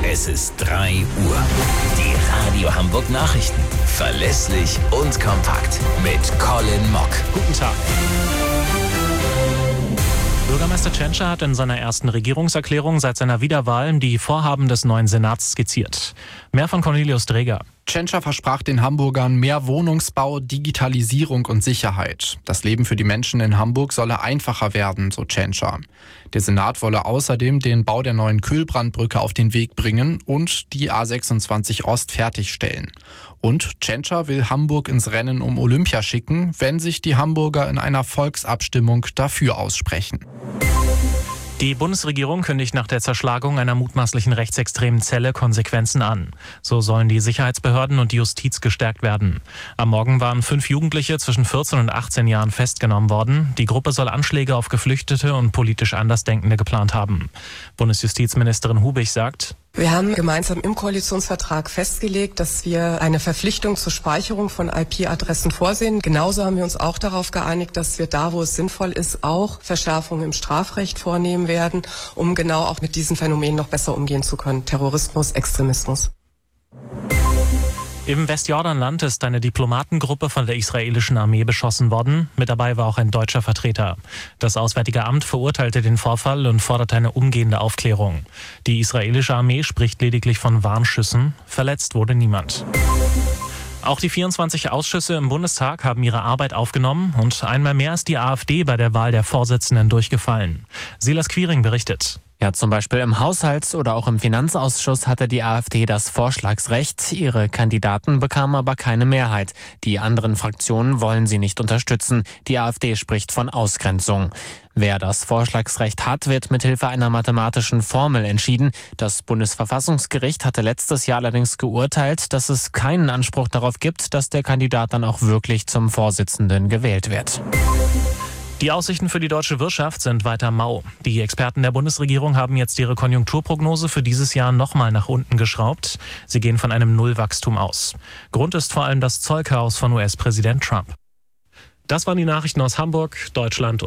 Es ist 3 Uhr. Die Radio Hamburg Nachrichten. Verlässlich und kompakt. Mit Colin Mock. Guten Tag. Bürgermeister Tschentscher hat in seiner ersten Regierungserklärung seit seiner Wiederwahl die Vorhaben des neuen Senats skizziert. Mehr von Cornelius Dreger. Tschentscher versprach den Hamburgern mehr Wohnungsbau, Digitalisierung und Sicherheit. Das Leben für die Menschen in Hamburg solle einfacher werden, so Tschentscher. Der Senat wolle außerdem den Bau der neuen Kühlbrandbrücke auf den Weg bringen und die A26 Ost fertigstellen. Und Tschentscher will Hamburg ins Rennen um Olympia schicken, wenn sich die Hamburger in einer Volksabstimmung dafür aussprechen. Die Bundesregierung kündigt nach der Zerschlagung einer mutmaßlichen rechtsextremen Zelle Konsequenzen an. So sollen die Sicherheitsbehörden und die Justiz gestärkt werden. Am Morgen waren 5 Jugendliche zwischen 14 und 18 Jahren festgenommen worden. Die Gruppe soll Anschläge auf Geflüchtete und politisch Andersdenkende geplant haben. Bundesjustizministerin Hubig sagt: Wir haben gemeinsam im Koalitionsvertrag festgelegt, dass wir eine Verpflichtung zur Speicherung von IP-Adressen vorsehen. Genauso haben wir uns auch darauf geeinigt, dass wir da, wo es sinnvoll ist, auch Verschärfungen im Strafrecht vornehmen werden, um genau auch mit diesen Phänomenen noch besser umgehen zu können. Terrorismus, Extremismus. Im Westjordanland ist eine Diplomatengruppe von der israelischen Armee beschossen worden. Mit dabei war auch ein deutscher Vertreter. Das Auswärtige Amt verurteilte den Vorfall und forderte eine umgehende Aufklärung. Die israelische Armee spricht lediglich von Warnschüssen. Verletzt wurde niemand. Auch die 24 Ausschüsse im Bundestag haben ihre Arbeit aufgenommen und einmal mehr ist die AfD bei der Wahl der Vorsitzenden durchgefallen. Silas Quiring berichtet. Ja, zum Beispiel im Haushalts- oder auch im Finanzausschuss hatte die AfD das Vorschlagsrecht. Ihre Kandidaten bekamen aber keine Mehrheit. Die anderen Fraktionen wollen sie nicht unterstützen. Die AfD spricht von Ausgrenzung. Wer das Vorschlagsrecht hat, wird mithilfe einer mathematischen Formel entschieden. Das Bundesverfassungsgericht hatte letztes Jahr allerdings geurteilt, dass es keinen Anspruch darauf gibt, dass der Kandidat dann auch wirklich zum Vorsitzenden gewählt wird. Die Aussichten für die deutsche Wirtschaft sind weiter mau. Die Experten der Bundesregierung haben jetzt ihre Konjunkturprognose für dieses Jahr nochmal nach unten geschraubt. Sie gehen von einem Nullwachstum aus. Grund ist vor allem das Zollchaos von US-Präsident Trump. Das waren die Nachrichten aus Hamburg, Deutschland